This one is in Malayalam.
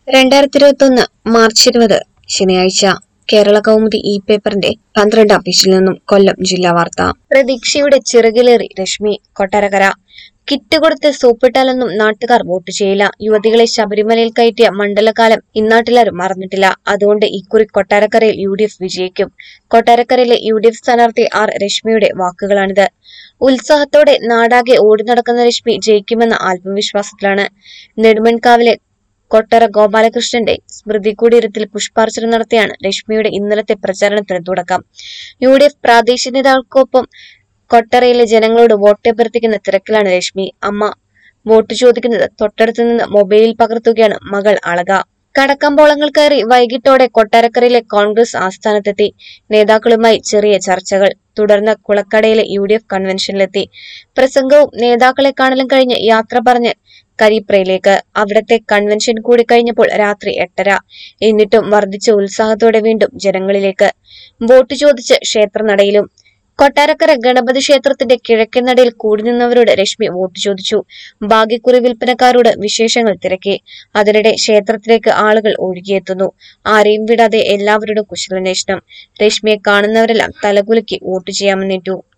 2021 മാർച്ച് 20 ശനിയാഴ്ച കേരള കൗമുദി പേപ്പറിന്റെ 12 പേജിൽ നിന്നും കൊല്ലം ജില്ലാ വാർത്ത. പ്രതീക്ഷയുടെ ചിറകിലേറി രശ്മി. കൊട്ടാരക്കര. കിറ്റ് കൊടുത്ത് സോപ്പിട്ടാലൊന്നും നാട്ടുകാർ വോട്ട് ചെയ്യില്ല. യുവതികളെ ശബരിമലയിൽ കയറ്റിയ മണ്ഡലകാലം ഇന്നാട്ടിലാരും മറന്നിട്ടില്ല. അതുകൊണ്ട് ഇക്കുറി കൊട്ടാരക്കരയിൽ UDF വിജയിക്കും. കൊട്ടാരക്കരയിലെ UDF സ്ഥാനാർത്ഥി രശ്മിയുടെ വാക്കുകളാണിത്. ഉത്സാഹത്തോടെ നാടാകെ ഓടി നടക്കുന്ന രശ്മി ജയിക്കുമെന്ന ആത്മവിശ്വാസത്തിലാണ്. നെടുമൺകാവിലെ കൊട്ടര ഗോപാലകൃഷ്ണന്റെ സ്മൃതി കുടീരത്തിൽ പുഷ്പാർച്ചന നടത്തിയാണ് രശ്മിയുടെ ഇന്നലത്തെ പ്രചാരണത്തിന് തുടക്കം. UDF പ്രാദേശിക നേതാക്കൾക്കൊപ്പം കൊട്ടരയിലെ ജനങ്ങളോട് വോട്ടഭ്യർത്ഥിക്കുന്ന തിരക്കിലാണ് രശ്മി. അമ്മ വോട്ട് ചോദിക്കുന്നത് തൊട്ടടുത്ത് നിന്ന് മൊബൈലിൽ പകർത്തുകയാണ് മകൾ അളക. കടക്കമ്പോളങ്ങൾ കയറി വൈകിട്ടോടെ കൊട്ടാരക്കരയിലെ കോൺഗ്രസ് ആസ്ഥാനത്തെത്തി. നേതാക്കളുമായി ചെറിയ ചർച്ചകൾ. തുടർന്ന് കുളക്കടയിലെ UDF കൺവെൻഷനിലെത്തി. പ്രസംഗവും നേതാക്കളെ കാണലും കഴിഞ്ഞ് യാത്ര പറഞ്ഞ് കരിപ്രയിലേക്ക്. അവിടത്തെ കൺവെൻഷൻ കൂടി കഴിഞ്ഞപ്പോൾ രാത്രി 8:30. എന്നിട്ടും വർദ്ധിച്ച ഉത്സാഹത്തോടെ വീണ്ടും ജനങ്ങളിലേക്ക്. വോട്ട് ചോദിച്ച് ക്ഷേത്രനടയിലും. കൊട്ടാരക്കര ഗണപതി ക്ഷേത്രത്തിന്റെ കിഴക്കൻ നടയിൽ കൂടി നിന്നവരോട് രശ്മി വോട്ട് ചോദിച്ചു. ഭാഗ്യക്കുറി വിൽപ്പനക്കാരോട് വിശേഷങ്ങൾ തിരക്കി. അതിനിടെ ക്ഷേത്രത്തിലേക്ക് ആളുകൾ ഒഴുകിയെത്തുന്നു. ആരെയും വിടാതെ എല്ലാവരോടും കുശലാന്വേഷണം. രശ്മിയെ കാണുന്നവരെല്ലാം തലകുലുക്കി വോട്ട് ചെയ്യാമെന്നേറ്റു.